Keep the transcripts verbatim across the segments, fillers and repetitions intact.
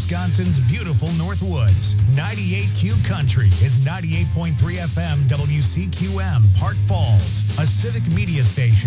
Wisconsin's beautiful Northwoods. ninety-eight Q Country is ninety-eight point three F M W C Q M, Park Falls, a civic media station.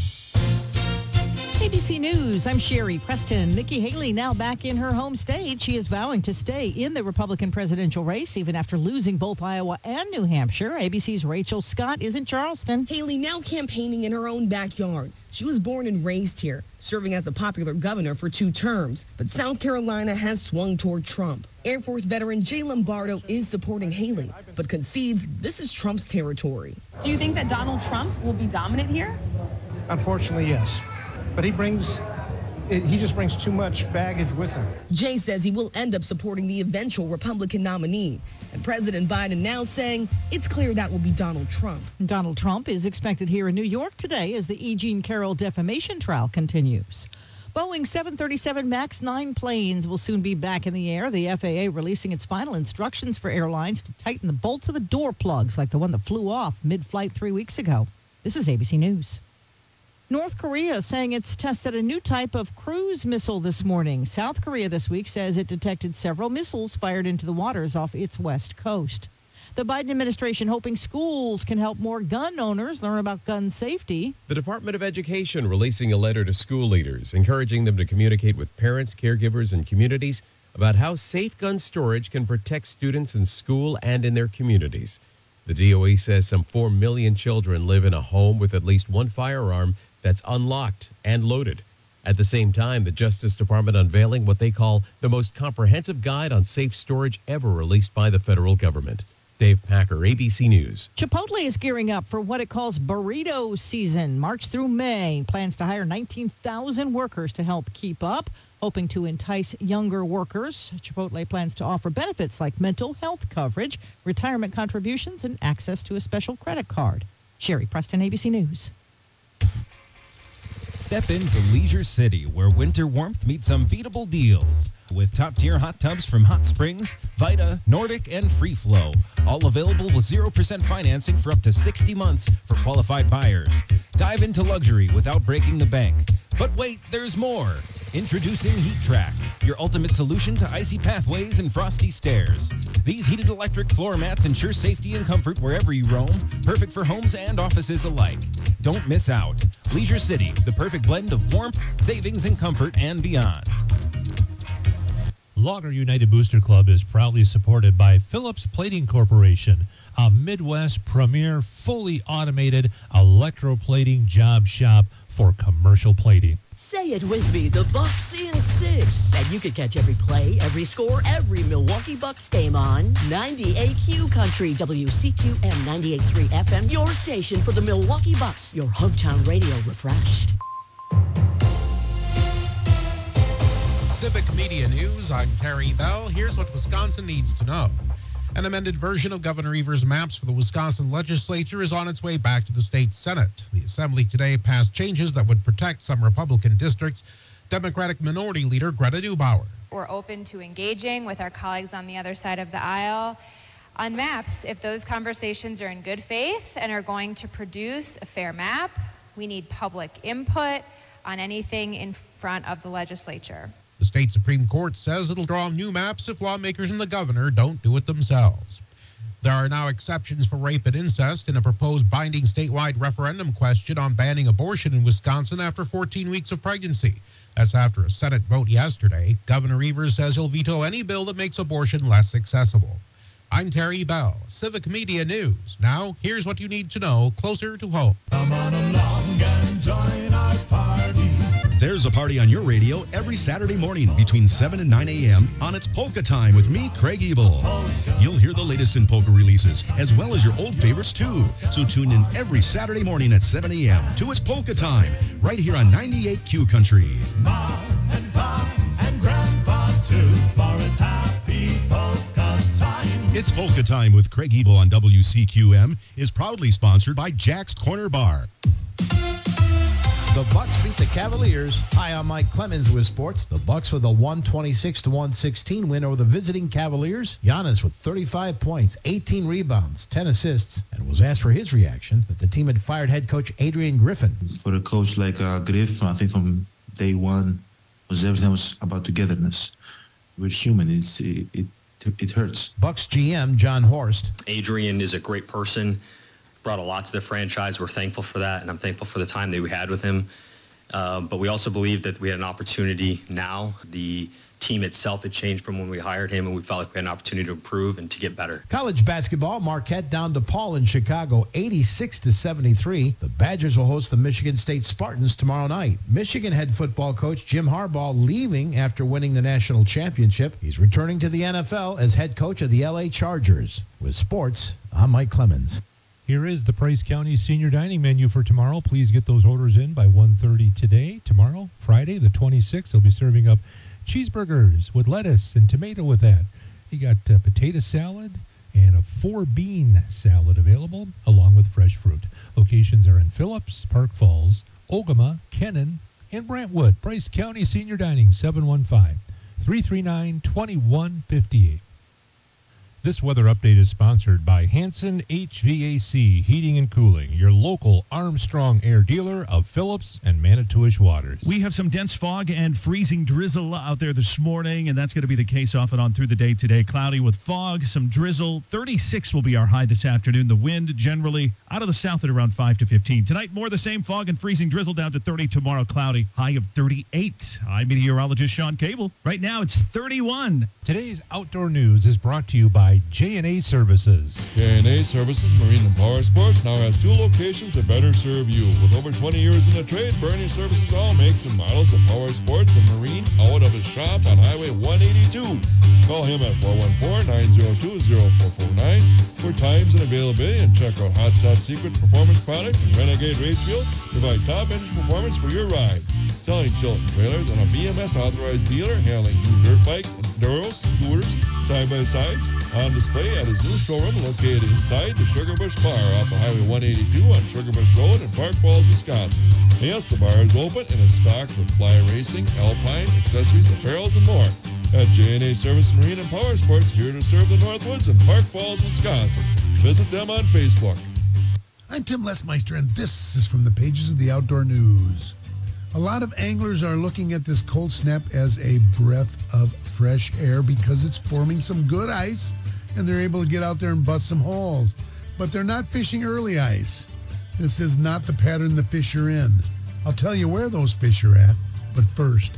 A B C News, I'm Sherry Preston. Nikki Haley now back in her home state. She is vowing to stay in the Republican presidential race even after losing both Iowa and New Hampshire. A B C's Rachel Scott is in Charleston. Haley now campaigning in her own backyard. She was born and raised here, serving as a popular governor for two terms. But South Carolina has swung toward Trump. Air Force veteran Jay Lombardo is supporting Haley, but concedes this is Trump's territory. Do you think that Donald Trump will be dominant here? Unfortunately, yes. But he brings, he just brings too much baggage with him. Jay says he will end up supporting the eventual Republican nominee. And President Biden now saying it's clear that will be Donald Trump. Donald Trump is expected here in New York today as the E. Jean Carroll defamation trial continues. Boeing seven thirty-seven MAX nine planes will soon be back in the air. The F A A releasing its final instructions for airlines to tighten the bolts of the door plugs like the one that flew off mid-flight three weeks ago. This is A B C News. North Korea saying it's tested a new type of cruise missile this morning. South Korea this week says it detected several missiles fired into the waters off its west coast. The Biden administration hoping schools can help more gun owners learn about gun safety. The Department of Education releasing a letter to school leaders, encouraging them to communicate with parents, caregivers, and communities about how safe gun storage can protect students in school and in their communities. The D O E says some four million children live in a home with at least one firearm that's unlocked and loaded. At the same time, the Justice Department unveiling what they call the most comprehensive guide on safe storage ever released by the federal government. Dave Packer, A B C News. Chipotle is gearing up for what it calls burrito season, March through May. Plans to hire nineteen thousand workers to help keep up, hoping to entice younger workers. Chipotle plans to offer benefits like mental health coverage, retirement contributions, and access to a special credit card. Sherry Preston, A B C News. Step into Leisure City, where winter warmth meets unbeatable deals. With top-tier hot tubs from Hot Springs, Vita, Nordic, and Free Flow. All available with zero percent financing for up to sixty months for qualified buyers. Dive into luxury without breaking the bank. But wait, there's more. Introducing Heat Track, your ultimate solution to icy pathways and frosty stairs. These heated electric floor mats ensure safety and comfort wherever you roam, perfect for homes and offices alike. Don't miss out. Leisure City, the perfect blend of warmth, savings, and comfort, and beyond. Logger United Booster Club is proudly supported by Phillips Plating Corporation, a Midwest premier fully automated electroplating job shop for commercial plating. Say it with me, the Bucks in six. And you can catch every play, every score, every Milwaukee Bucks game on ninety-eight Q Country, W C Q M ninety-eight point three F M, your station for the Milwaukee Bucks, your hometown radio refreshed. Civic Media News, I'm Terry Bell. Here's what Wisconsin needs to know. An amended version of Governor Evers' maps for the Wisconsin legislature is on its way back to the state Senate. The Assembly today passed changes that would protect some Republican districts. Democratic Minority Leader Greta Neubauer. We're open to engaging with our colleagues on the other side of the aisle on maps if those conversations are in good faith and are going to produce a fair map. We need public input on anything in front of the legislature. The state Supreme Court says it'll draw new maps if lawmakers and the governor don't do it themselves. There are now exceptions for rape and incest in a proposed binding statewide referendum question on banning abortion in Wisconsin after fourteen weeks of pregnancy. That's after a Senate vote yesterday. Governor Evers says he'll veto any bill that makes abortion less accessible. I'm Terry Bell, Civic Media News. Now, here's what you need to know closer to home. Come on along and join our party. There's a party on your radio every Saturday morning between seven and nine a.m. on It's Polka Time with me, Craig Ebel. You'll hear the latest in polka releases, as well as your old favorites, too. So tune in every Saturday morning at seven a.m. to It's Polka Time, right here on ninety-eight Q Country. Mom and Pop and Grandpa, too, for it's happy polka time. It's Polka Time with Craig Ebel on W C Q M is proudly sponsored by Jack's Corner Bar. The Bucks beat the Cavaliers. Hi, I'm Mike Clemens with sports. The Bucks with a one twenty-six to one sixteen win over the visiting Cavaliers. Giannis with thirty-five points, eighteen rebounds, ten assists, and was asked for his reaction that the team had fired head coach Adrian Griffin. For a coach like uh, Griff, I think from day one was everything was about togetherness. we're human. It's it, it it hurts. Bucks G M John Horst. Adrian is a great person, brought a lot to the franchise. We're thankful for that, and I'm thankful for the time that we had with him. Um, but we also believe that we had an opportunity now. The team itself had changed from when we hired him, and we felt like we had an opportunity to improve and to get better. College basketball, Marquette down to Paul in Chicago, eighty-six to seventy-three. The Badgers will host the Michigan State Spartans tomorrow night. Michigan head football coach Jim Harbaugh leaving after winning the national championship. He's returning to the N F L as head coach of the L A Chargers. With sports, I'm Mike Clemens. Here is the Price County Senior Dining menu for tomorrow. Please get those orders in by one thirty today. Tomorrow, Friday, the twenty-sixth, they'll be serving up cheeseburgers with lettuce and tomato with that. You got uh, potato salad and a four-bean salad available, along with fresh fruit. Locations are in Phillips, Park Falls, Ogama, Kennon, and Brentwood. Price County Senior Dining, seven one five, three three nine, two one five eight. This weather update is sponsored by Hanson H V A C Heating and Cooling, your local Armstrong Air dealer of Phillips and Manitowish waters. We have some dense fog and freezing drizzle out there this morning, and that's going to be the case off and on through the day today. Cloudy with fog, some drizzle. thirty-six will be our high this afternoon. The wind generally out of the south at around five to fifteen. Tonight, more of the same fog and freezing drizzle down to thirty. Tomorrow, cloudy, high of thirty-eight. I'm meteorologist Sean Cable. Right now, it's thirty-one. Today's outdoor news is brought to you by J and A Services. J and A Services Marine and Power Sports now has two locations to better serve you. With over twenty years in the trade, Bernie Services all makes and models of power sports and marine out of his shop on Highway one eighty-two. Call him at four one four, nine zero two, zero four four nine for times and availability, and check out Hot Shot Secret Performance Products and Renegade Racefield. Provide top engine performance for your ride. Selling Chilton trailers and a B M S authorized dealer, handling new dirt bikes, enduros, scooters, side-by-sides, on display at his new showroom located inside the Sugar Bush Bar off of Highway one eighty-two on Sugar Bush Road in Park Falls, Wisconsin. Yes, the bar is open and is stocked with fly racing, alpine, accessories, apparels, and more. At J and A Service Marine and Power Sports, here to serve the Northwoods in Park Falls, Wisconsin. Visit them on Facebook. I'm Tim Lesmeister, and this is from the pages of the Outdoor News. A lot of anglers are looking at this cold snap as a breath of fresh air because it's forming some good ice, and they're able to get out there and bust some holes. But they're not fishing early ice. This is not the pattern the fish are in. I'll tell you where those fish are at, but first.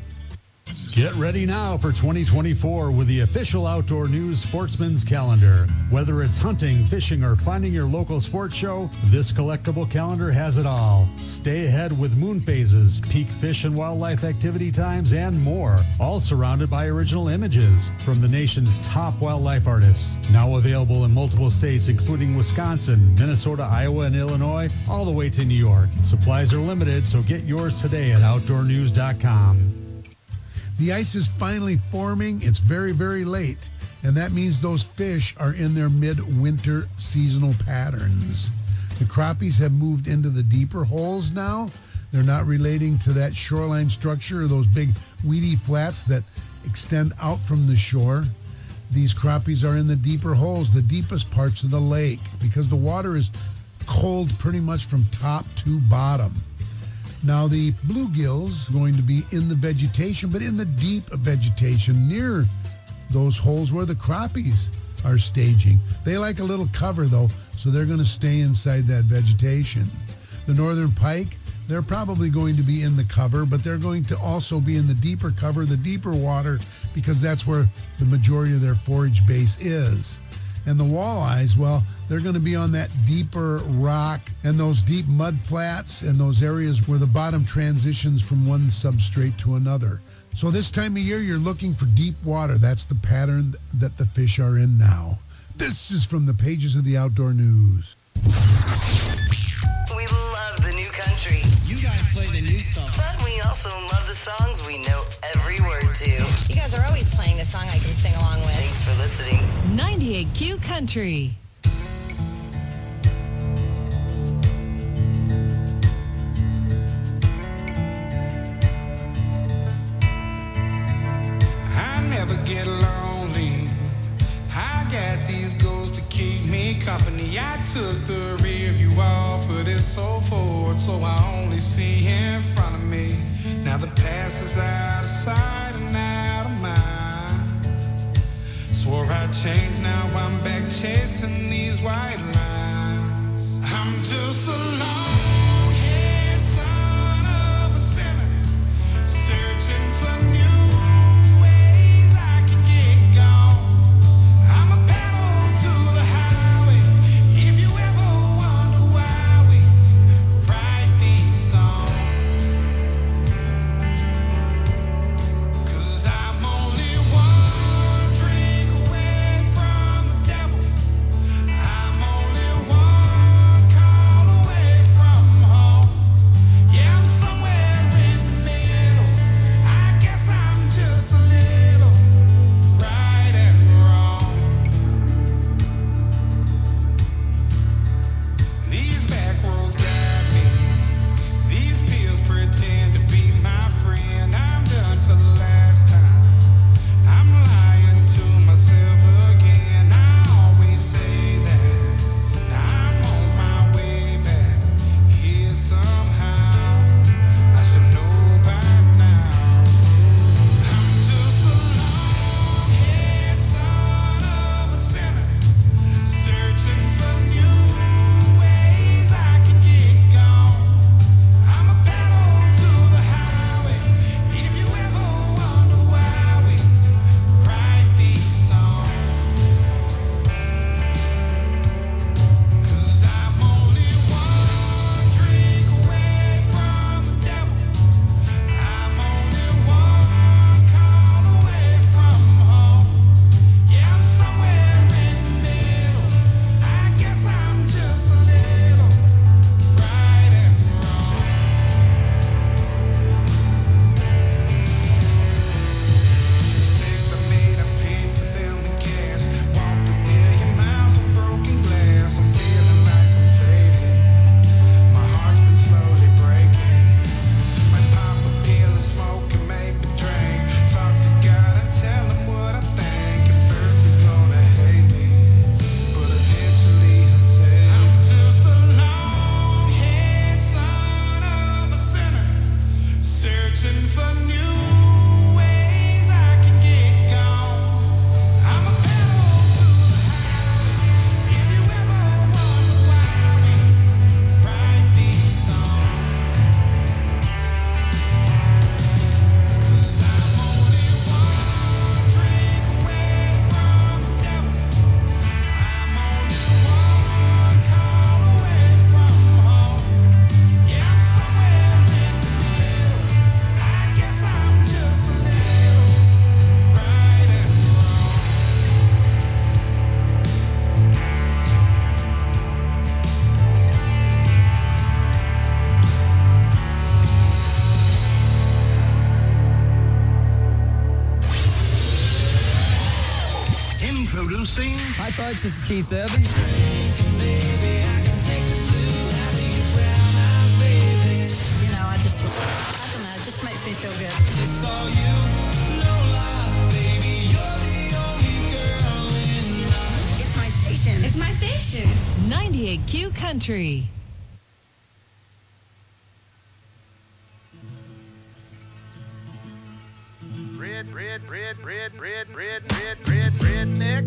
Get ready now for twenty twenty-four with the official Outdoor News Sportsman's Calendar. Whether it's hunting, fishing, or finding your local sports show, this collectible calendar has it all. Stay ahead with moon phases, peak fish and wildlife activity times, and more. All surrounded by original images from the nation's top wildlife artists. Now available in multiple states, including Wisconsin, Minnesota, Iowa, and Illinois, all the way to New York. Supplies are limited, so get yours today at outdoor news dot com. The ice is finally forming. It's very, very late, and that means those fish are in their midwinter seasonal patterns. The crappies have moved into the deeper holes now. They're not relating to that shoreline structure or those big weedy flats that extend out from the shore. These crappies are in the deeper holes, the deepest parts of the lake, because the water is cold pretty much from top to bottom. Now, the bluegills going to be in the vegetation, but in the deep vegetation near those holes where the crappies are staging. They like a little cover, though, so they're going to stay inside that vegetation. The northern pike, they're probably going to be in the cover, but they're going to also be in the deeper cover, the deeper water, because that's where the majority of their forage base is. And the walleyes, well, they're going to be on that deeper rock and those deep mud flats and those areas where the bottom transitions from one substrate to another. So this time of year, you're looking for deep water. That's the pattern that the fish are in now. This is from the pages of the Outdoor News. We love the new country. You guys play the new stuff. But we also love the songs we know every word to. You guys are always playing a song I can sing along with. Thanks for listening. ninety-eight Q Country. I never get lonely. I got these goals to keep me company. I took the rear view off of this so forward, so I only see in front of me. Now the past is out of sight and out of mind. chasing these white lines. I'm just a long-haired son of a sinner, searching for new ways I can get gone. I'm a pedal to the highway. If you ever wonder why we write these songs, 'cause I'm only one drink away from the devil. I'm only one call away from home. Yeah, I'm somewhere in the middle. I guess I'm just a little right and wrong. These back roads got me. These pills pretend to be my friend. I'm done for the last time. I'm lying to myself again. I always say that. Now I'm on my way back here somehow. I should know by now. I'm just a long-haired son of a sinner, searching for new ways I can get gone. I'm a pedal to the highway. If you ever wonder why we write these songs, 'cause I'm only one drink away from the devil. I'm only one call away from home. Yeah, I'm somewhere in the middle. I guess I'm just a little right and wrong. Mistakes I made, I paid for them in cash. Walked a million miles on broken glass. I'm feeling like I'm fading. My heart's been slowly breaking. Might pop a pill and smoke and make me drink. Talk to God and tell him what I think. At first he's gonna hate me, but eventually he'll say, I'm just a long-haired son of a sinner, searching for new ways I can get gone. I'm a pedal to the highway. If you ever wonder why we write these songs, 'cause I'm only one drink away from the devil. I'm only one call away from home. Yeah, I'm somewhere in the middle. I guess I'm just a little right and wrong. Introducing. Hi, folks. This is Keith Urban. You know, I just, I don't know, it just makes me feel good. It's all you, no lies, baby. You're the only girl in my. It's my station. It's my station. ninety-eight Q Country. Red, red, red, red, red, red, red, red, redneck.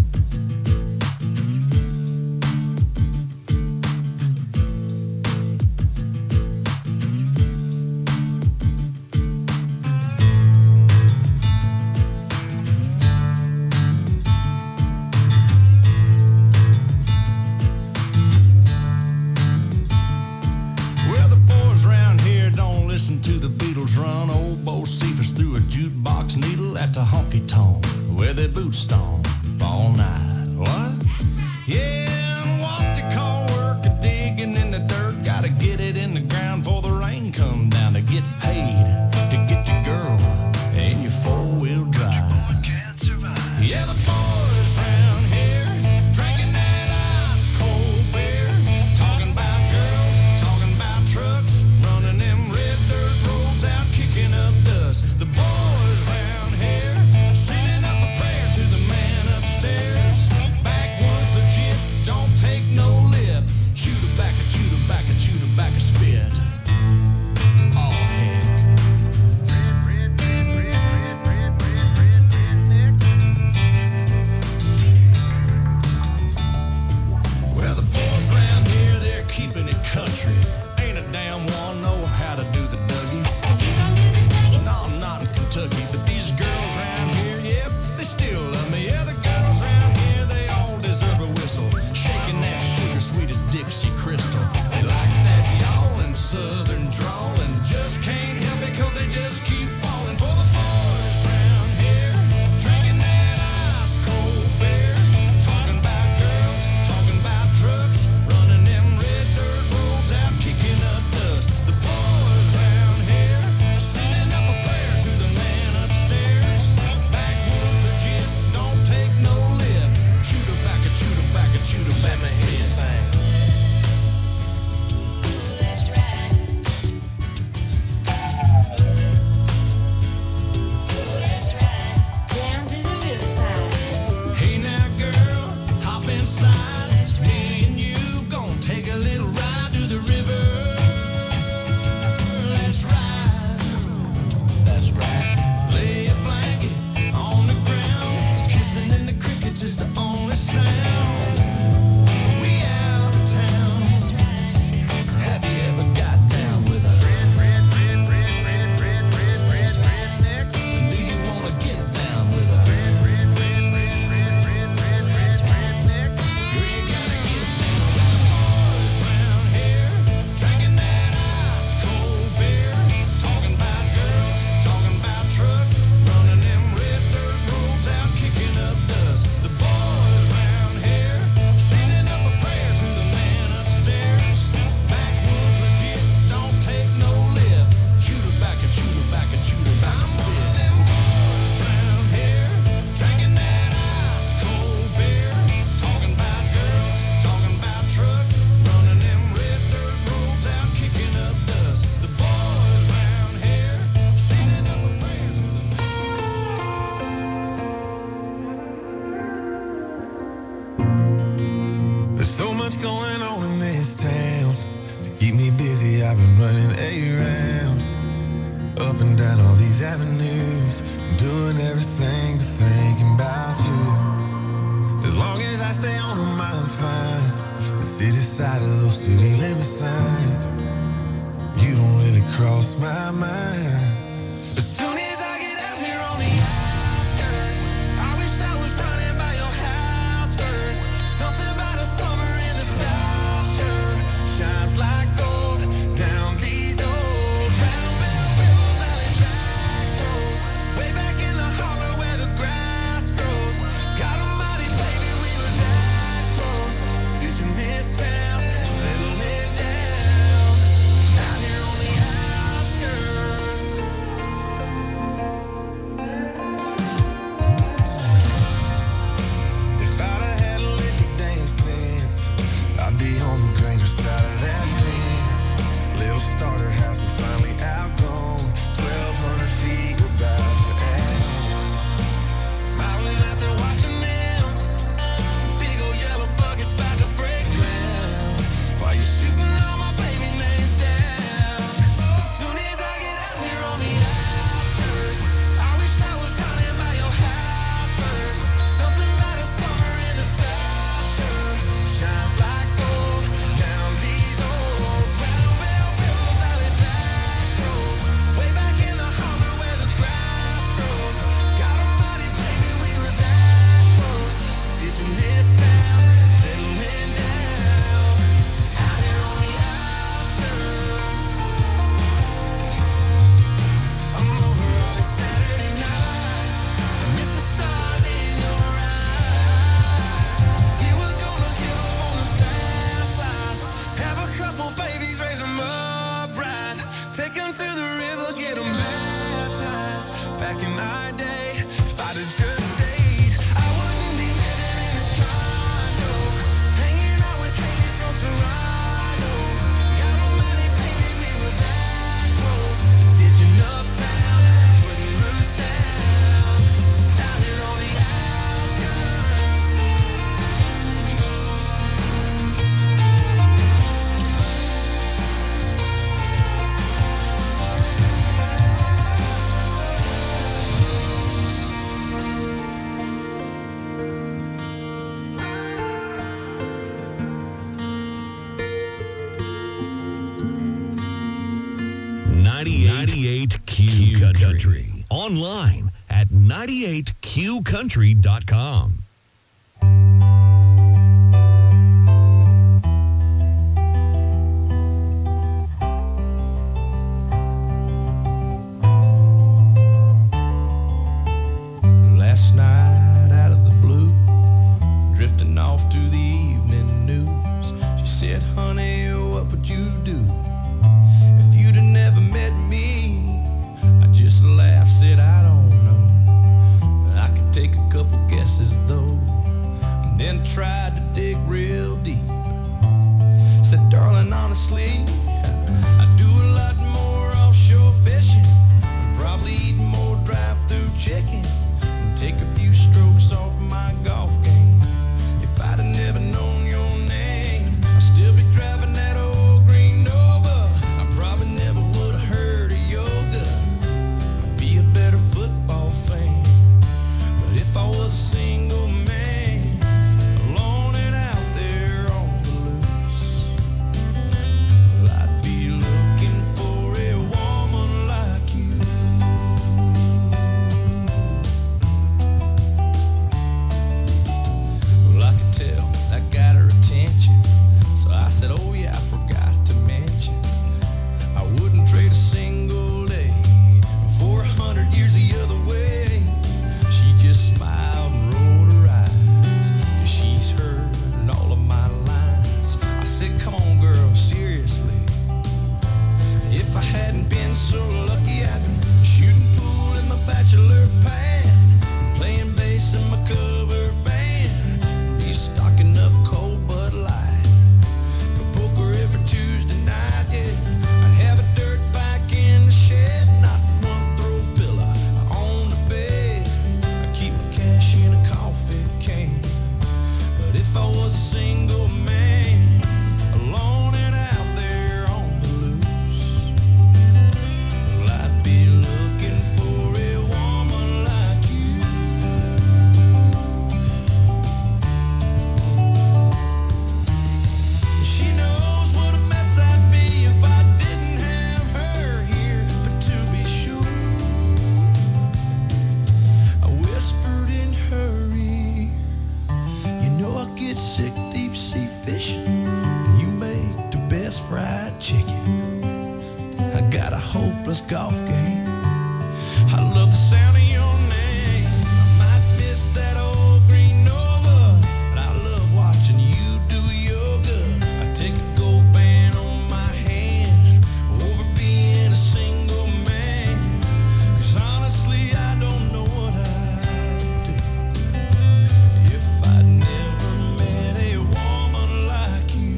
Well, the boys round here don't listen to the Beatles run. Old Bo Cephas threw a jukebox needle at the honky tonk where their boots stomp all night. What? Yeah, and what they call work a digging in the dirt. Gotta get it in the ground before the rain come down to get paid to get your girl in your four-wheel drive. Yeah, the boys round here drinking that ice cold beer, talking about girls, talking about trucks, running them red dirt roads out, kicking up dust. The boys round here sending up a prayer to the man I've been running around, up and down all these avenues, doing everything but thinking about you. As long as I stay on them, I'm fine. The city side of those city limit signs, you don't really cross my mind. As soon as I get out here on the outskirts, I wish I was running by your house first. Something about a summer in the South sure shines like gold down these old round Bell River Valley back roads, way back in the holler where the grass grows. God almighty, baby, we were that close, ditching this town, settling down out here on the outskirts. If I'd have had a lick of damn sense, I'd be on the greater side of that fence. Little starter house, we finally outgrown. Twelve hundred feet, we're about to add on. Smiling out there, watching them. Big old yellow buckets about to break ground. While you're shooting all my baby names down. As soon as I get out here on the outskirts, I wish I was running by your house first. Something about a summer in the South sure shines like gold down these old round Bell River Valley back roads, way back in the holler where the grass grows. God almighty, baby, we were that close, ditching this town, settling down out here on the outskirts. I'm over early Saturday nights, I miss the stars in your eyes. Yeah, we're gonna get up on the fast life, have a couple babies, raise them up right, take them to the river, get them baptized. Back in our day, if I'd have just stayed, I wouldn't be living in this condo, hanging out with Haley from Toronto. God almighty, baby, we were that close, ditching uptown, putting roots down out here on the outskirts. ninety-eight Q Country. Online at ninety-eight q country dot com. Last night out of the blue, drifting off to the evening news, she said, honey, what would you do if you'd have never met me? I just laughed, said, I don't know. I could take a couple guesses though, and then tried to dig real deep. Said, darling, honestly, I do a lot more offshore fishing, probably eat more drive-through chicken, and take a few strokes off my golf game. If I'd have never known your name, I'd still be driving that old green Nova. I probably never would have heard of yoga. I'd be a better football fan. But if I was a single man, alone golf game. I love the sound of your name. I might miss that old green Nova, but I love watching you do yoga. I take a gold band on my hand over being a single man. 'Cause honestly, I don't know what I'd do if I'd never met a woman like you.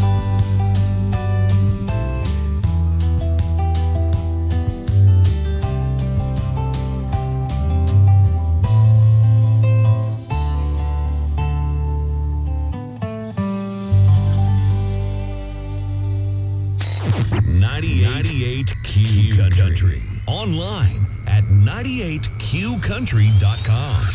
ninety-eight Q Country. Online at ninety-eight Q country dot com.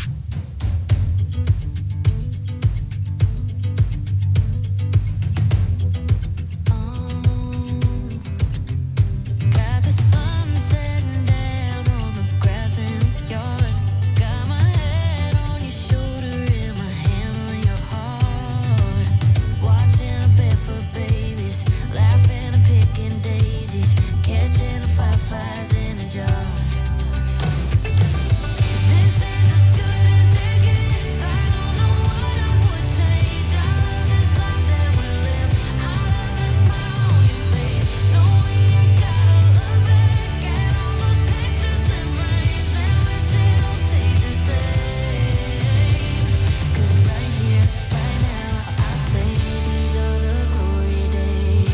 Got the sun setting down on the grass in the yard. Got my head on your shoulder and my hand on your heart. Watching a barefoot babies, laughing and picking daisies, catching the fireflies in a jar. This is as good as it gets. I don't know what I would change. I love this life that we live. I love that smile on your face. No, we ain't gotta look back at all those pictures and frames and wish it all stayed the same. 'Cause right here, right now, I say these are the glory days.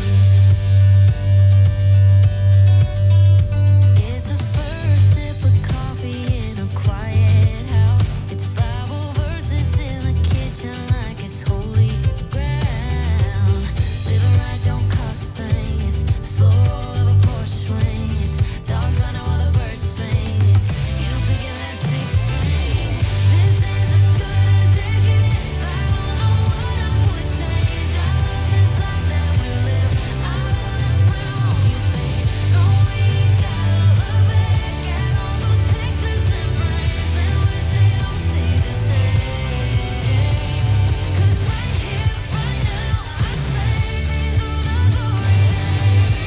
It's a first sip of coffee in a quiet house. It's Bible verses in the kitchen like it's holy ground. Living right don't cost a thing. It's slow roll of a Porsche swing. It's dogs running while the birds sing. It's you picking that six string. This is as good as it gets. I don't know what I would change. I love this life that we live. I love that smile on your face. No, we ain't gotta look back at all those pictures and frames and wish it all stayed the same. 'Cause right here, right now, I say these are the glory days.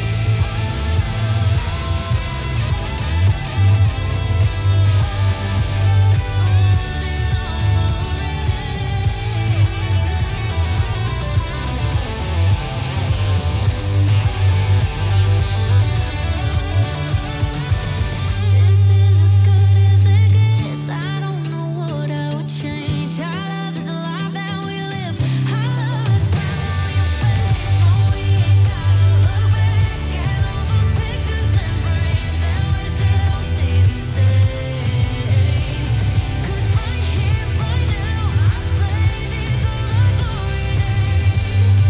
This is as good as it gets. I don't know what I would change. I love this life that we live. I love that smile on your face. No, we ain't gotta look back at all those pictures and frames and wish it all stayed the same. 'Cause right here, right now, I say these are the glory days.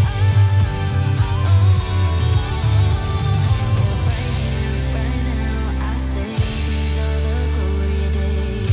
Right here, right now, I say these are the glory days.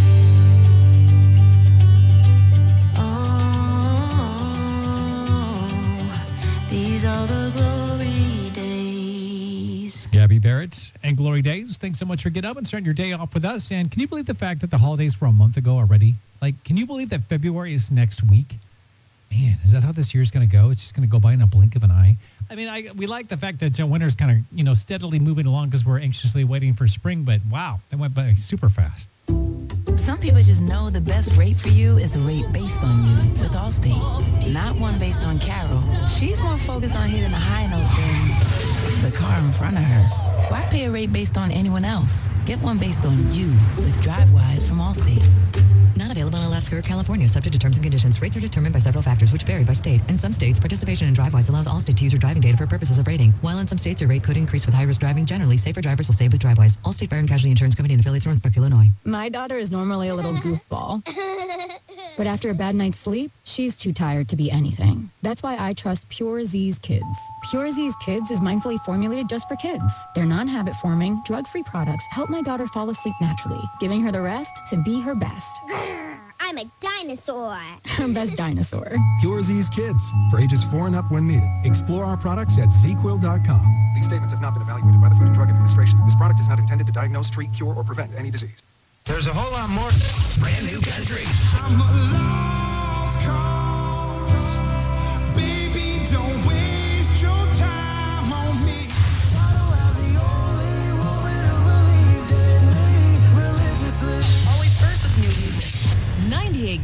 Oh, these are the glory days. Gabby Barrett and Glory Days, thanks so much for getting up and starting your day off with us. And can you believe the fact that the holidays were a month ago already? Like, can you believe that February is next week? Man, is that how this year's going to go? It's just going to go by in a blink of an eye. I mean, I, we like the fact that uh, winter's kind of, you know, steadily moving along because we're anxiously waiting for spring. But wow, that went by super fast. Some people just know the best rate for you is a rate based on you with Allstate. Not one based on Carol. She's more focused on hitting a high note than the car in front of her. Why pay a rate based on anyone else? Get one based on you with DriveWise from Allstate. Not available in Alaska or California, subject to terms and conditions. Rates are determined by several factors, which vary by state. In some states, participation in DriveWise allows Allstate to use your driving data for purposes of rating. While in some states, your rate could increase with high-risk driving. Generally, safer drivers will save with DriveWise. Allstate Fire and Casualty Insurance Company and affiliates, Northbrook, Illinois. My daughter is normally a little goofball, but after a bad night's sleep, she's too tired to be anything. That's why I trust Pure Z's Kids. Pure Z's Kids is mindfully formulated just for kids. Their non-habit forming, drug-free products help my daughter fall asleep naturally, giving her the rest to be her best. I'm a dinosaur. Her best dinosaur. Pure Z's Kids, for ages four and up when needed. Explore our products at z quill dot com. These statements have not been evaluated by the Food and Drug Administration. This product is not intended to diagnose, treat, cure, or prevent any disease. There's a whole lot more. Brand new country. I'm a lost cause. Baby, don't waste your time on me. The only woman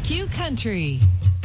Q Country.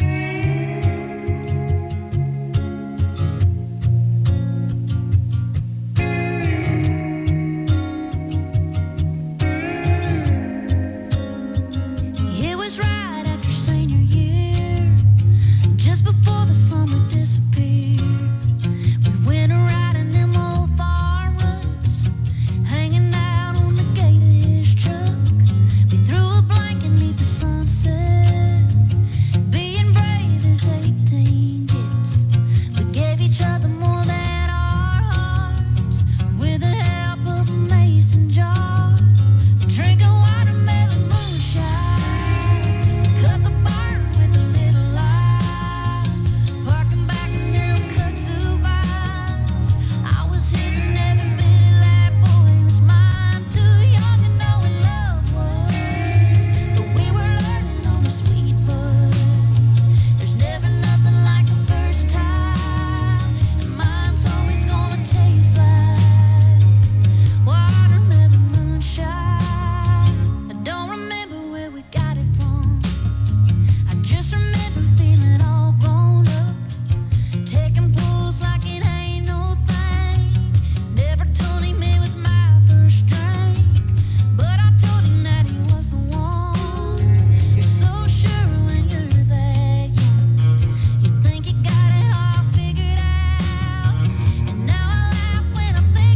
It was right after senior year, just before the summer disappeared. We went around in them old farm ruts, hanging out on the gate of his truck. We threw a blanket beneath the sunset, being brave as eighteen gets. We gave each other more than our hearts, with the help of a mason jar. Drinking watermelon moonshine, cut the barn with a little light, parking back in them kudzu vines. I was his and every bit of that boy was mine. Too young to know what love was, but we were learning on the sweet buzz. There's never nothing like the first time, and mine's always gonna taste like watermelon moonshine. I don't remember where we got it from. I just remember feeling all grown up, taking pulls like it ain't no thing. Never told him it was my first drink, but I told him that he was the one. You're so sure when you're that young, you think you got it all figured out. And now I laugh when I think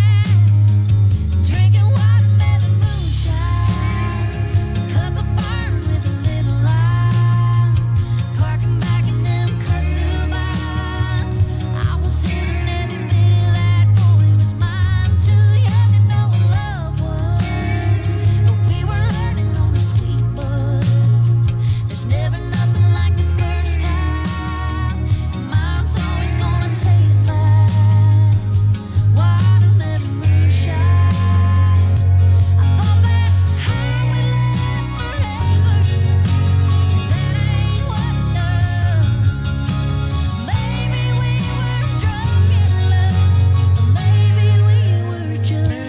about drinking watermelon moonshine. We cut the barn with a little light, parking back in them kudzu vines. I was his and every bit of that boy was mine. Too young to know what love was, but we were learning on a sweet buzz. There's never nothing like the first time, and mine's always gonna taste like watermelon moonshine. I thought that high would last forever, but that ain't what it does. Maybe we were drunk in love, or maybe we were just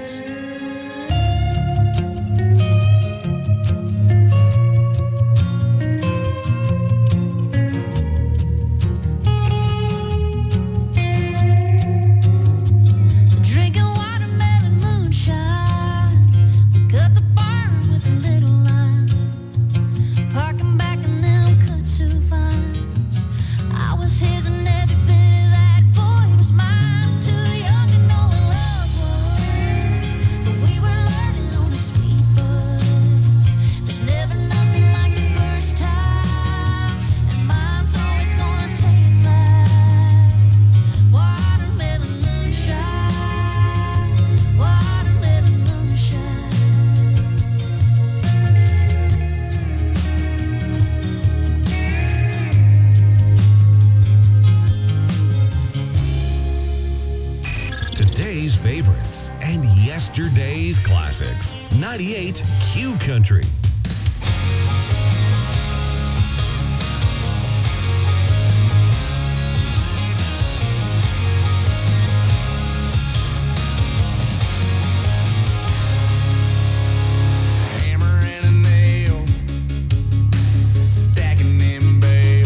drinking watermelon moonshine. We cut the barn with a little line, parking back in them kudzu vines. I was his and every bit of that boy was mine. Too young to know what love was, but we were learning on a sweet buzz. There's never nothing like the first time, and mine's always gonna taste like watermelon moonshine. Watermelon moonshine. Today's favorites and yesterday's classics. ninety-eight Q Country. Hammer and a nail, stacking them bales.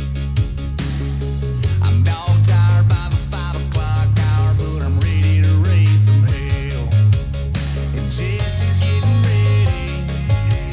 I'm dog tired by the five o'clock hour, but I'm ready to raise some hell. And Jesse's getting ready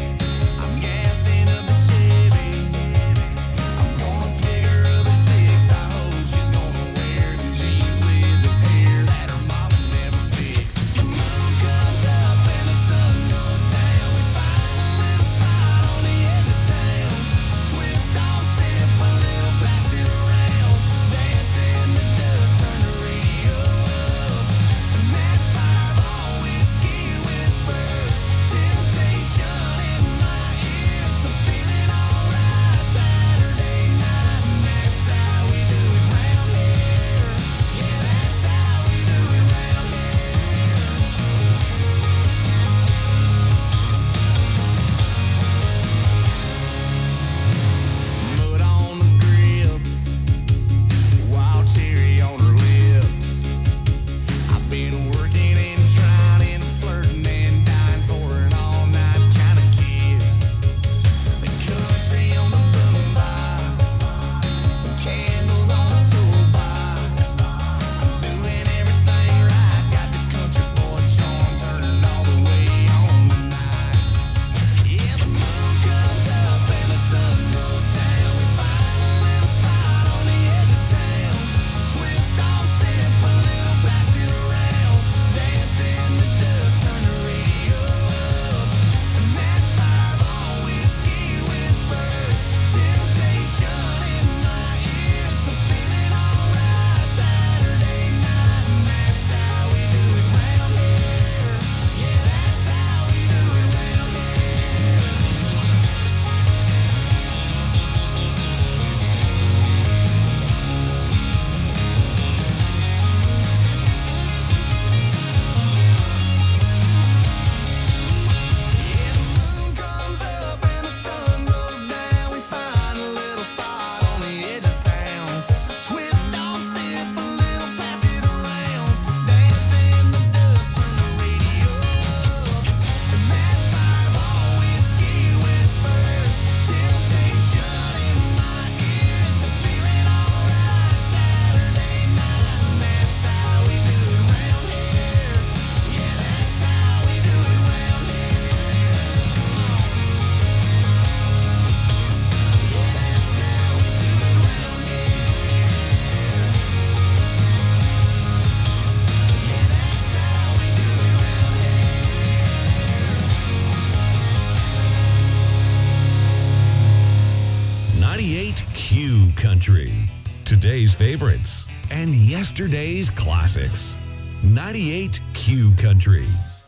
Country. Today's favorites and yesterday's classics. ninety-eight Q Country.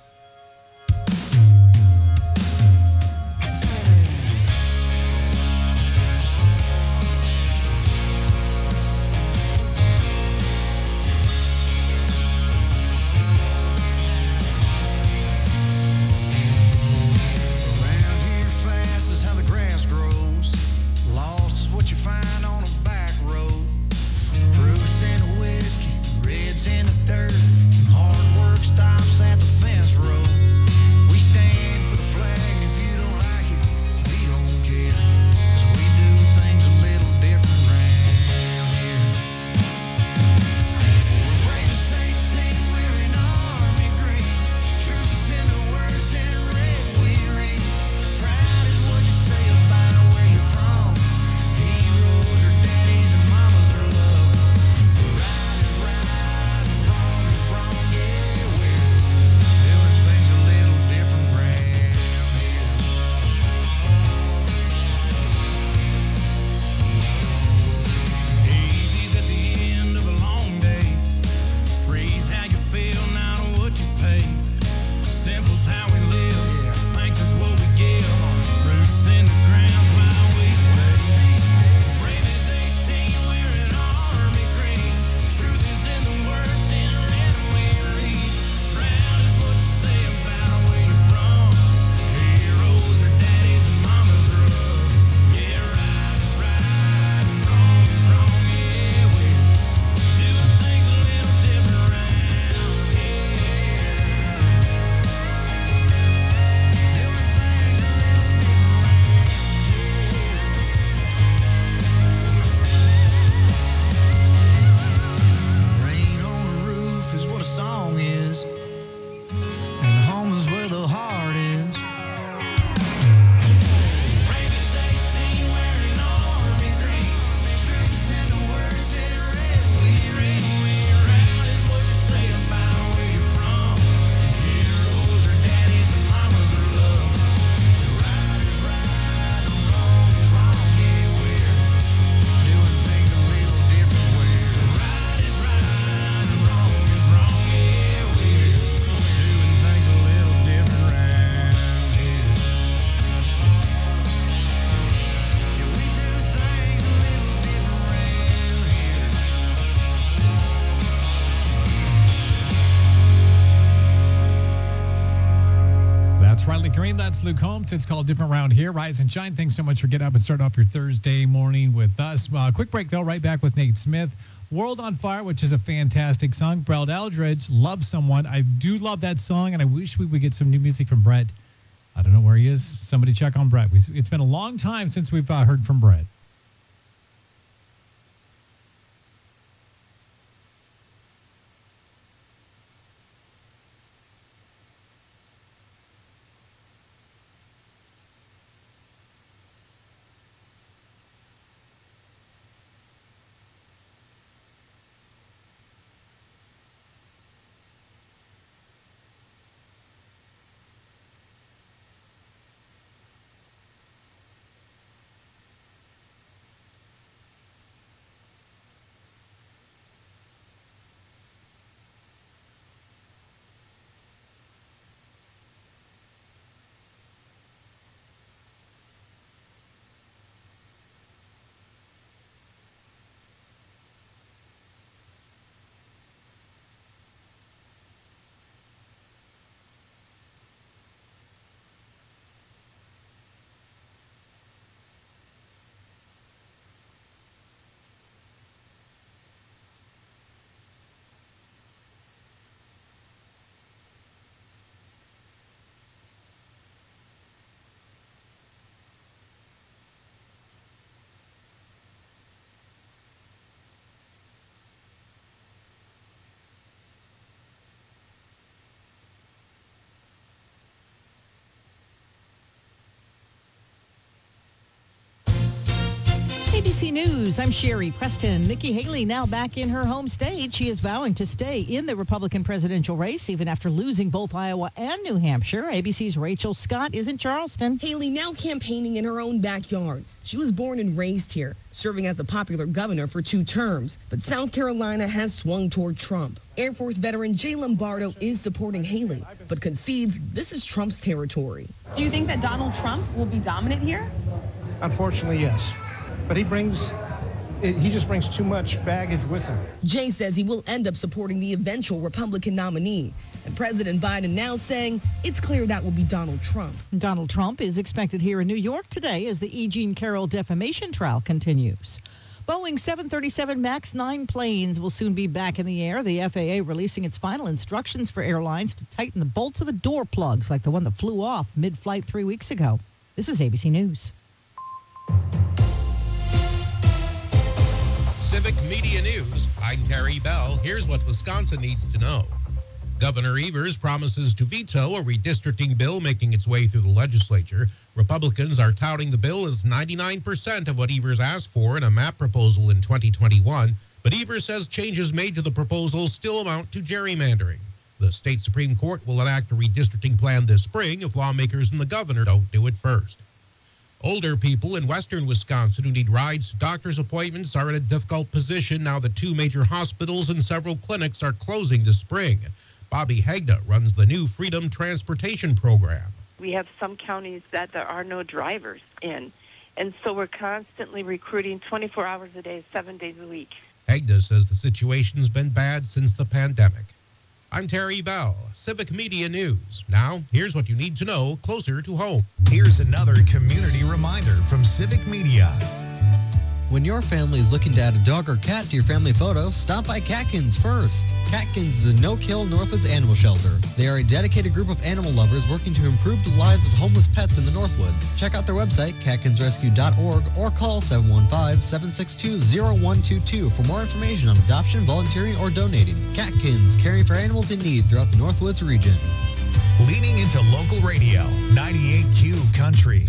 Around here fast is how the grass grows. Lost is what you find on a back road. Proofs in the whiskey, reds in the dirt. And hard work stops at the fence road. We stand for the flag, and if you don't like it, we don't care. 'Cause we do things a little different round here. We're braving eighteen, wearing army green. Truth is in the words in red we read. Proud is what you say about where you're from. Heroes are daddies and mamas are love. Right is right and wrong is wrong, yeah, we're doing things a little different round here. Easy's at the end of a long day. Free's how you feel, not what you pay. Simple's how we live, thanks is what we give. Roots in the ground while we stay. Brave as eighteen, wearing army green. Truth is in the words in red we read. Proud is what you say about where you're from. Heroes are daddies and mamas are love. Yeah, right is right and wrong is wrong, yeah, we're doing things a little different round here. Rain on the roof is what a song is, and home is where the heart is. Brave as eighteen, wearing army green. Truth is in the words in red we read. Proud is what you say about where you're from. Heroes are daddies and mamas are love. Right is right and wrong is wrong, yeah, we're doing things a little different. We're right is right and wrong is wrong, yeah, we're doing things a little different round here. Yeah, we do things a little different round here. That's Riley Green. That's Luke Holmes. It's called Different Round Here. Rise and shine. Thanks so much for getting up and starting off your Thursday morning with us. Uh, quick break, though. Right back with Nate Smith. World on Fire, which is a fantastic song. Brett Eldridge, Love Someone. I do love that song, and I wish we would get some new music from Brett. I don't know where he is. Somebody check on Brett. We, it's been a long time since we've uh, heard from Brett. A B C News, I'm Sherry Preston. Nikki Haley now back in her home state. She is vowing to stay in the Republican presidential race even after losing both Iowa and New Hampshire. A B C's Rachel Scott is in Charleston. Haley now campaigning in her own backyard. She was born and raised here, serving as a popular governor for two terms. But South Carolina has swung toward Trump. Air Force veteran Jay Lombardo is supporting Haley, but concedes this is Trump's territory. Do you think that Donald Trump will be dominant here? Unfortunately, yes. But he brings, he just brings too much baggage with him. Jay says he will end up supporting the eventual Republican nominee. And President Biden now saying it's clear that will be Donald Trump. Donald Trump is expected here in New York today as the E. Jean Carroll defamation trial continues. Boeing seven thirty-seven MAX nine planes will soon be back in the air. The F A A releasing its final instructions for airlines to tighten the bolts of the door plugs like the one that flew off mid-flight three weeks ago. This is A B C News. Civic Media News. I'm Terry Bell. Here's what Wisconsin needs to know. Governor Evers promises to veto a redistricting bill making its way through the legislature. Republicans are touting the bill as ninety-nine percent of what Evers asked for in a map proposal in twenty twenty-one, but Evers says changes made to the proposal still amount to gerrymandering. The state Supreme Court will enact a redistricting plan this spring if lawmakers and the governor don't do it first. Older people in western Wisconsin who need rides to doctor's appointments are in a difficult position now that two major hospitals and several clinics are closing this spring. Bobby Hegda runs the new Freedom Transportation Program. We have some counties that there are no drivers in, and so we're constantly recruiting twenty-four hours a day, seven days a week. Hegda says the situation's been bad since the pandemic. I'm Terry Bell, Civic Media News. Now, here's what you need to know closer to home. Here's another community reminder from Civic Media. When your family is looking to add a dog or cat to your family photo, stop by Catkins first. Catkins is a no-kill Northwoods animal shelter. They are a dedicated group of animal lovers working to improve the lives of homeless pets in the Northwoods. Check out their website, catkins rescue dot org, or call seven one five, seven six two, zero one two two for more information on adoption, volunteering, or donating. Catkins, caring for animals in need throughout the Northwoods region. Leaning into local radio, ninety-eight Q Country.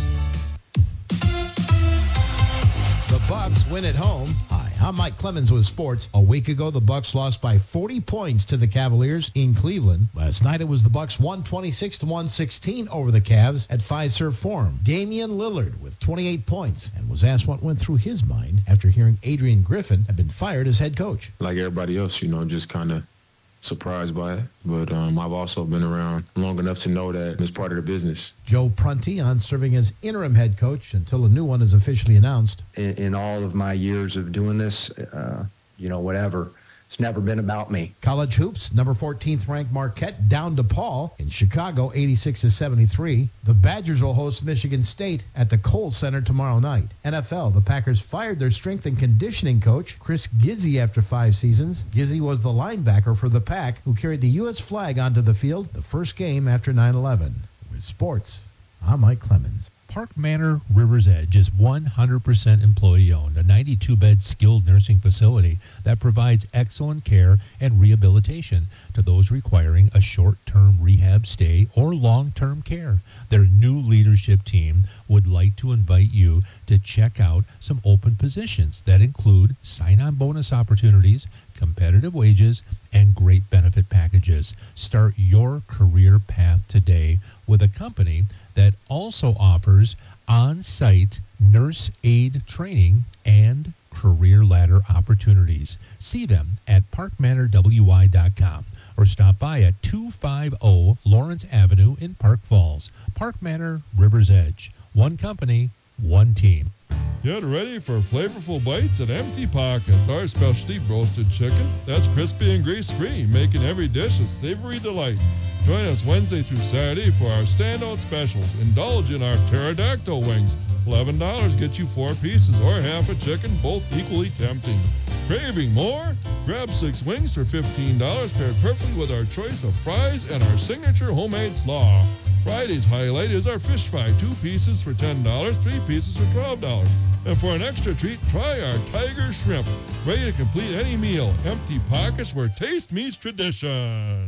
The Bucks win at home. Hi, I'm Mike Clemens with sports. A week ago, the Bucks lost by forty points to the Cavaliers in Cleveland. Last night, it was the Bucks one twenty-six to one sixteen over the Cavs at Fiserv Forum. Damian Lillard with twenty-eight points and was asked what went through his mind after hearing Adrian Griffin had been fired as head coach. Like everybody else, you know, just kind of surprised by it, but um, I've also been around long enough to know that it's part of the business. Joe Prunty on serving as interim head coach until a new one is officially announced. In, in all of my years of doing this, uh, you know, whatever, it's never been about me. College hoops, number fourteenth ranked Marquette down DePaul in Chicago, eighty-six to seventy-three. The Badgers will host Michigan State at the Kohl Center tomorrow night. N F L, the Packers fired their strength and conditioning coach, Chris Gizzi, after five seasons. Gizzi was the linebacker for the Pack who carried the U S flag onto the field the first game after nine eleven. With sports, I'm Mike Clemens. Park Manor River's Edge is one hundred percent employee-owned, a ninety-two bed skilled nursing facility that provides excellent care and rehabilitation to those requiring a short-term rehab stay or long-term care. Their new leadership team would like to invite you to check out some open positions that include sign-on bonus opportunities, competitive wages, and great benefit packages. Start your career path today with a company that also offers on-site nurse aid training and career ladder opportunities. See them at park manor w y dot com or stop by at two fifty Lawrence Avenue in Park Falls. Park Manor River's Edge. One company, one team. Get ready for flavorful bites at Empty Pockets, our specialty roasted chicken that's crispy and grease-free, making every dish a savory delight. Join us Wednesday through Saturday for our standout specials. Indulge in our pterodactyl wings. eleven dollars gets you four pieces or half a chicken, both equally tempting. Craving more? Grab six wings for fifteen dollars, paired perfectly with our choice of fries and our signature homemade slaw. Friday's highlight is our fish fry, two pieces for ten dollars, three pieces for twelve dollars. And for an extra treat, try our tiger shrimp. Ready to complete any meal. Empty Pockets, where taste meets tradition.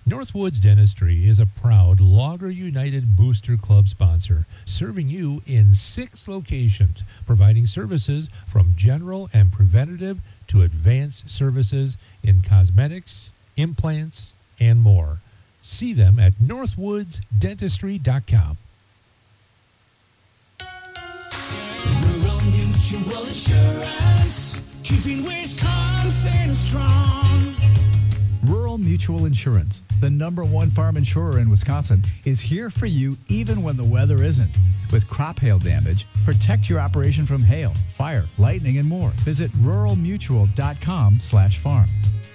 Northwoods Dentistry is a proud Logger United Booster Club sponsor, serving you in six locations, providing services from general and preventative to advanced services in cosmetics, implants, and more. See them at northwoods dentistry dot com. Rural Mutual Insurance, keeping Wisconsin strong. Rural Mutual Insurance, the number one farm insurer in Wisconsin, is here for you even when the weather isn't. With crop hail damage, protect your operation from hail, fire, lightning, and more. Visit rural mutual dot com slash farm.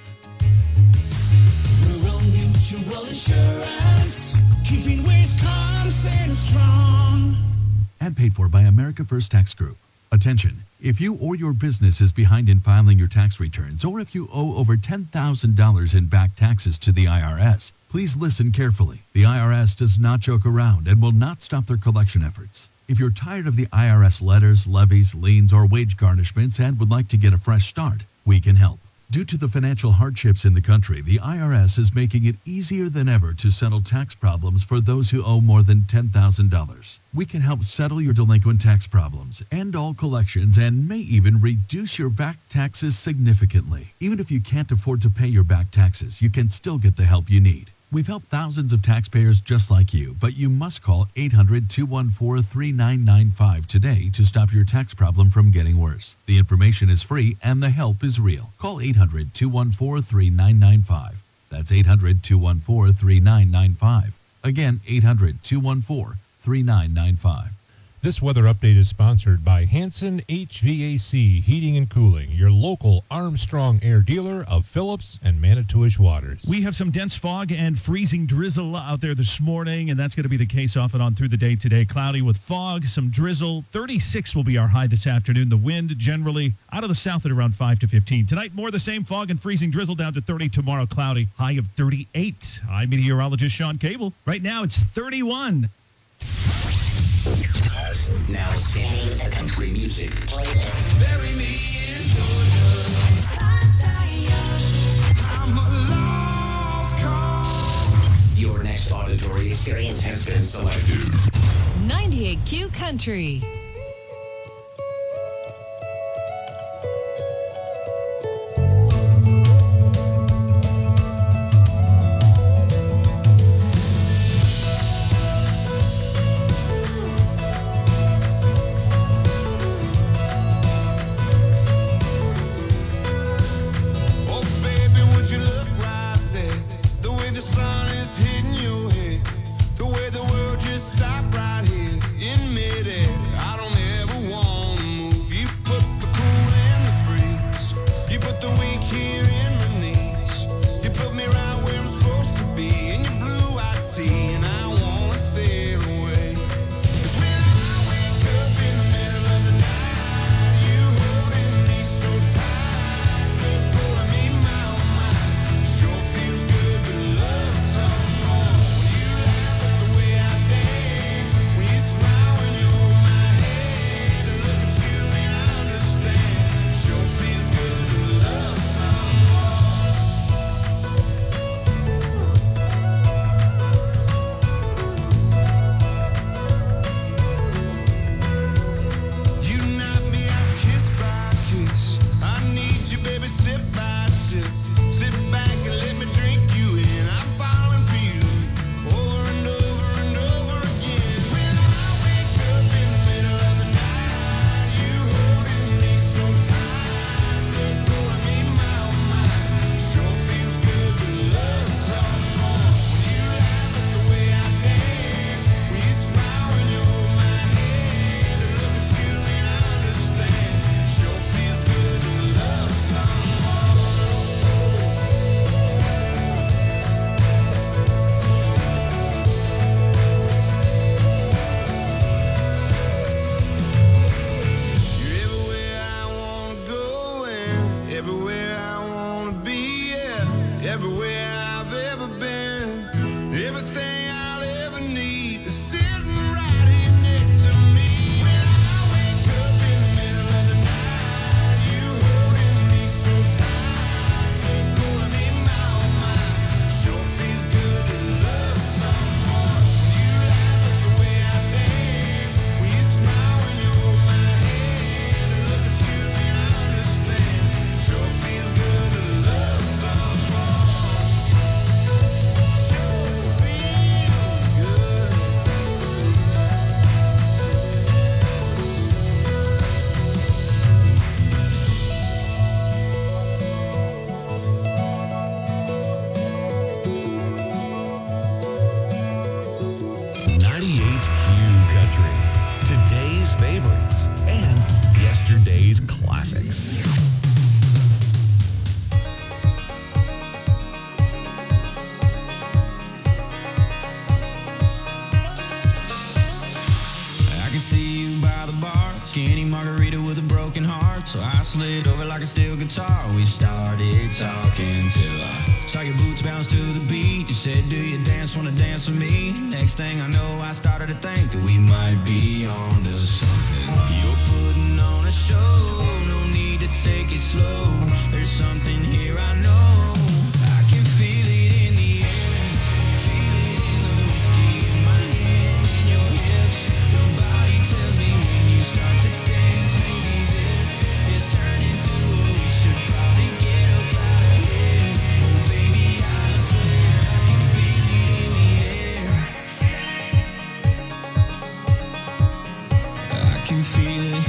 Rural Mutual Insurance, keeping Wisconsin strong. Ad paid for by America First Tax Group. Attention. If you or your business is behind in filing your tax returns, or if you owe over ten thousand dollars in back taxes to the I R S, please listen carefully. The I R S does not joke around and will not stop their collection efforts. If you're tired of the I R S letters, levies, liens, or wage garnishments and would like to get a fresh start, we can help. Due to the financial hardships in the country, the I R S is making it easier than ever to settle tax problems for those who owe more than ten thousand dollars. We can help settle your delinquent tax problems, end all collections, and may even reduce your back taxes significantly. Even if you can't afford to pay your back taxes, you can still get the help you need. We've helped thousands of taxpayers just like you, but you must call eight hundred, two one four, three nine nine five today to stop your tax problem from getting worse. The information is free and the help is real. Call eight hundred, two one four, three nine nine five. That's eight hundred, two one four, three nine nine five. Again, eight hundred, two one four, three nine nine five. This weather update is sponsored by Hanson H V A C Heating and Cooling, your local Armstrong Air dealer of Phillips and Manitowish waters. We have some dense fog and freezing drizzle out there this morning, and that's going to be the case off and on through the day today. Cloudy with fog, some drizzle. thirty-six will be our high this afternoon. The wind generally out of the south at around five to fifteen. Tonight, more of the same fog and freezing drizzle down to thirty. Tomorrow, cloudy, high of thirty-eight. I'm meteorologist Sean Cable. Right now, it's thirty-one. Now singing the country music playlist. Bury me in Georgia. I'm a lost cause. Your next auditory experience has been selected. ninety-eight Q Country. The way the world just stopped right here in midair. I yesterday's classics. I can see you by the bar, skinny margarita with a broken heart. So I slid over like a steel guitar. We started talking till I saw your boots bounce to the beat. You said, do you dance, wanna dance with me? Next thing I know, I started to think that we might be on to something. You're putting on a show, no need to take it slow. There's something here I know. I can feel it in the air, feel it in the whiskey in my hand, in your hips. Your body tells me when you start to dance, maybe this is turning to what we should probably get up out of here. Oh baby, I swear I can feel it in the air. I can feel it.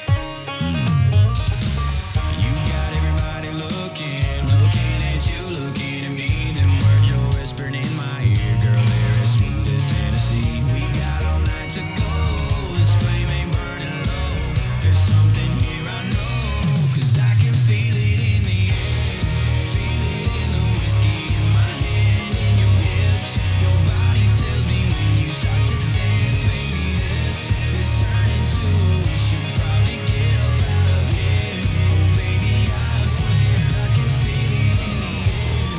You got everybody looking, looking at you, looking at me. Them words you're whispering in my ear, girl, they're as smooth as Tennessee. We got all night to go, this flame ain't burning low. There's something here I know, 'cause I can feel it in the air. Feel it in the whiskey in my hand, in your hips. Your body tells me when you start to dance, baby, this is turning to what we should probably get up out of here. Oh baby, I swear I can feel it in the air.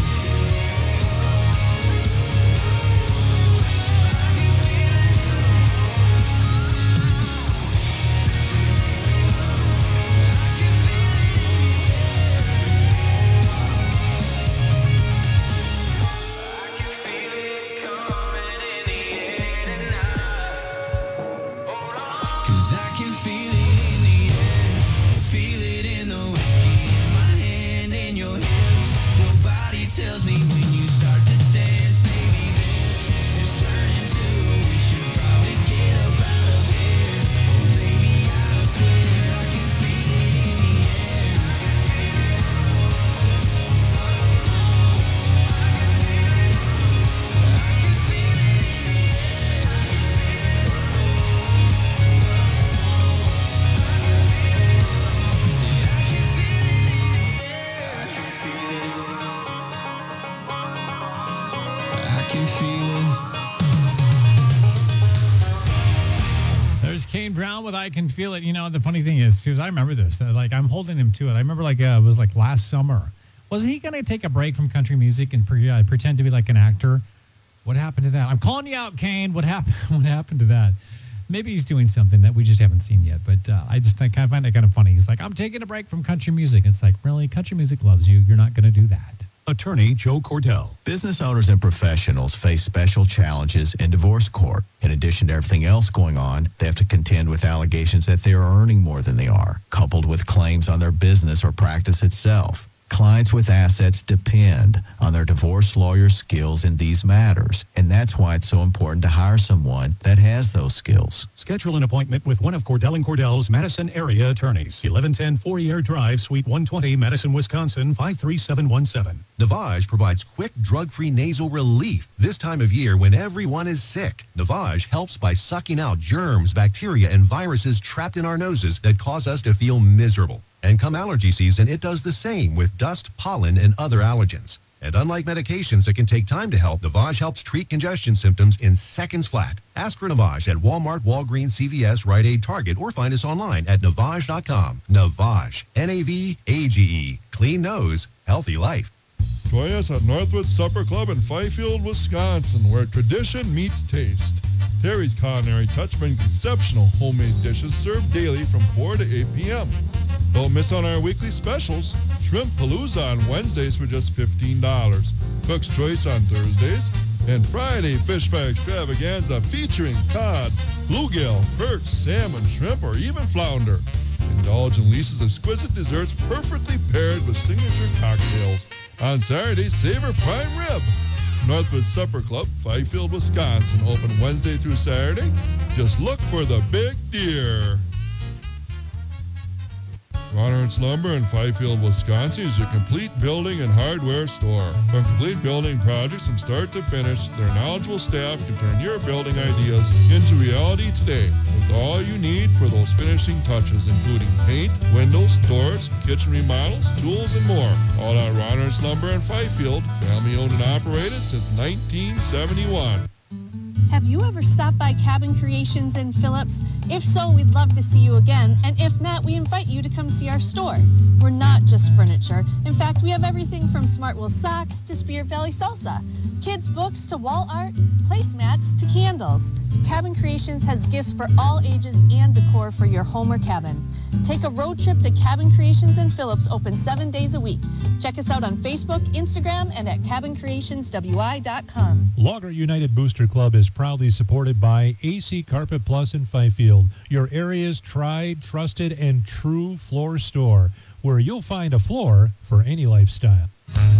Cause I can feel it in the air, feel it in the whiskey in my hand, in your hips. Your body tells me when you start to dance, baby, this is turning to what we should probably get up out of here. Oh baby, I swear I can feel it in the I can feel it. There's Kane Brown with I Can Feel It. You know, the funny thing is, Suze, I remember this. uh, Like, I'm holding him to it. I remember, like, uh, it was like last summer. Wasn't he going to take a break from country music and pre- uh, pretend to be like an actor? What happened to that? I'm calling you out, Kane. What happened? What happened to that? Maybe he's doing something that we just haven't seen yet. But uh, I just think I find it kind of funny. He's like, I'm taking a break from country music. It's like, really? Country music loves you. You're not going to do that. Attorney Joe Cordell. Business owners and professionals face special challenges in divorce court. In addition to everything else going on, they have to contend with allegations that they are earning more than they are, coupled with claims on their business or practice itself. Clients with assets depend on their divorce lawyer skills in these matters, and that's why it's so important to hire someone that has those skills. Schedule an appointment with one of Cordell and Cordell's Madison area attorneys. eleven ten Fourier Drive, Suite one twenty, Madison, Wisconsin, five three seven one seven. Navage provides quick, drug-free nasal relief this time of year when everyone is sick. Navage helps by sucking out germs, bacteria, and viruses trapped in our noses that cause us to feel miserable. And come allergy season, it does the same with dust, pollen, and other allergens. And unlike medications that can take time to help, Navage helps treat congestion symptoms in seconds flat. Ask for Navage at Walmart, Walgreens, C V S, Rite Aid, Target, or find us online at Navage dot com. Navage, N A V A G E. Clean nose, healthy life. Join us at Northwood Supper Club in Fifield, Wisconsin, where tradition meets taste. Terry's Culinary Touch brings exceptional homemade dishes served daily from four to eight p.m. Don't miss on our weekly specials. Shrimp Palooza on Wednesdays for just fifteen dollars. Cook's Choice on Thursdays. And Friday Fish Fry Extravaganza featuring cod, bluegill, perch, salmon, shrimp, or even flounder. Indulge in Lisa's exquisite desserts perfectly paired with signature cocktails. On Saturday, savor prime rib. Northwood Supper Club, Fifield, Wisconsin. Open Wednesday through Saturday. Just look for the big deer. Ronhardt's Lumber in Fifield, Wisconsin is your complete building and hardware store. From complete building projects from start to finish, their knowledgeable staff can turn your building ideas into reality today with all you need for those finishing touches, including paint, windows, doors, kitchen remodels, tools, and more. All at Ronhardt's Lumber in Fifield, family owned and operated since nineteen seventy-one. Have you ever stopped by Cabin Creations in Phillips? If so, we'd love to see you again. And if not, we invite you to come see our store. We're not just furniture. In fact, we have everything from Smartwool socks to Spirit Valley salsa, kids' books to wall art, placemats to candles. Cabin Creations has gifts for all ages and decor for your home or cabin. Take a road trip to Cabin Creations in Phillips, open seven days a week. Check us out on Facebook, Instagram, and at cabin creations w i dot com. Logger United Booster Club is proudly supported by A C Carpet Plus in Fifield, your area's tried, trusted, and true floor store, where you'll find a floor for any lifestyle.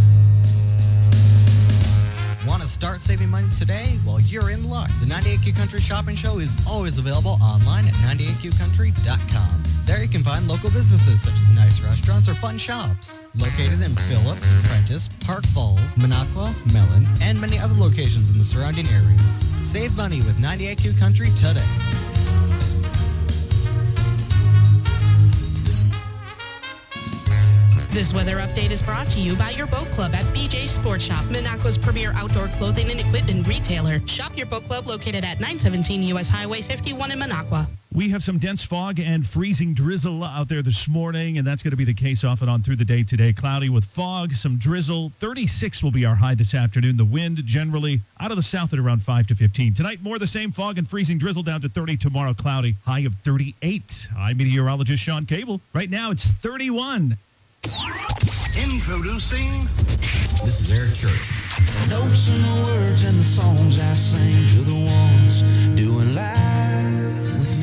Want to start saving money today? Well, you're in luck. The ninety-eight Q Country Shopping Show is always available online at ninety-eight q country dot com. There you can find local businesses such as nice restaurants or fun shops. Located in Phillips, Prentice, Park Falls, Minocqua, Mellon, and many other locations in the surrounding areas. Save money with ninety-eight Q Country today. This weather update is brought to you by your boat club at B J Sports Shop, Minocqua's premier outdoor clothing and equipment retailer. Shop your boat club located at nine seventeen U S Highway fifty-one in Minocqua. We have some dense fog and freezing drizzle out there this morning, and that's going to be the case off and on through the day today. Cloudy with fog, some drizzle. thirty-six will be our high this afternoon. The wind generally out of the south at around five to fifteen. Tonight, more of the same fog and freezing drizzle down to thirty. Tomorrow, cloudy, high of thirty-eight. I'm meteorologist Sean Cable. Right now, it's thirty-one. Introducing. This is Eric Church. Notes and the words and the songs I sing to the ones doing live with me.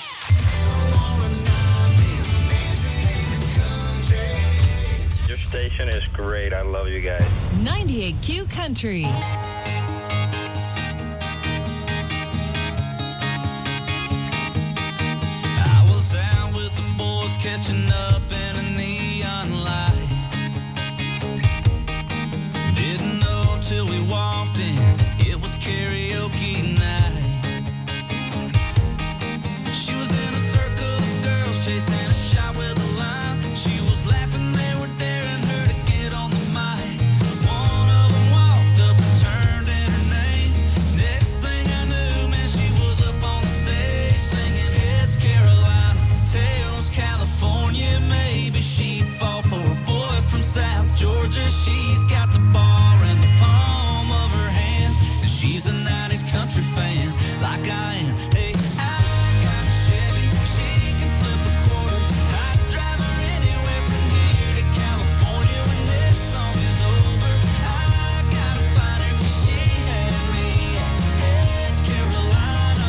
Your station is great. I love you guys. ninety-eight Q Country. I was out with the boys catching up in a neon light. Didn't know till we walked in, it was karaoke night. She was in a circle of girls chasing a shot with a line. She was laughing, they were daring her to get on the mic. One of them walked up and turned in her name. Next thing I knew, man, she was up on the stage singing Heads Carolina, Tails California. Maybe she'd fall for a boy from South Georgia. She's got the bar in the palm of her hand, and she's a nineties country fan like I am. Hey, I got a Chevy, she can flip a quarter. I'd drive her anywhere from here to California when this song is over. I gotta find her 'cause she had me at Heads Carolina.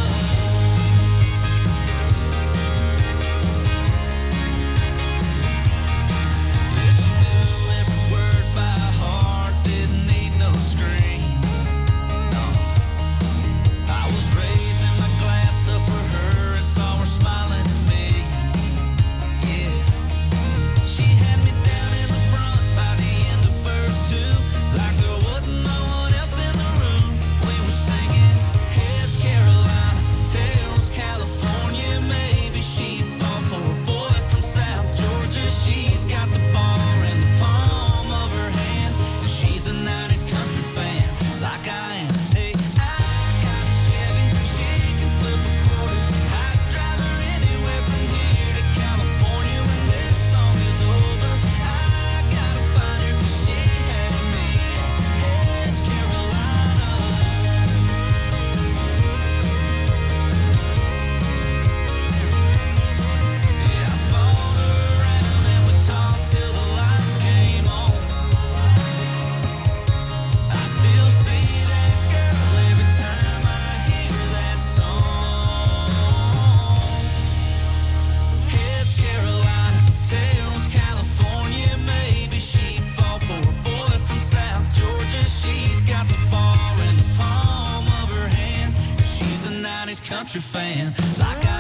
Yeah, she knew every word by heart, didn't need no screen. No, I was raising my glass up for her and saw her smiling at me. Yeah, she had me down in the front by the end of verse two, like there wasn't no one else in the room. We were singing Heads Carolina, Tails California. Maybe she'd fall for a boy from South Georgia. She's got the bar in the palm of her hand, and she's a nineties country fan like I am. Hey, I got a Chevy, she can flip a quarter. I'd drive her anywhere from here to California when this song is over. I gotta find her 'cause she had me at Heads Carolina. Yeah, I followed her around and we talked till the lights came on. I still see that girl every time I hear that song. Heads Carolina, Tails California. Maybe she'd fall for a boy from South Georgia. She's got the bar in the palm of her hand. She's a nineties country fan like I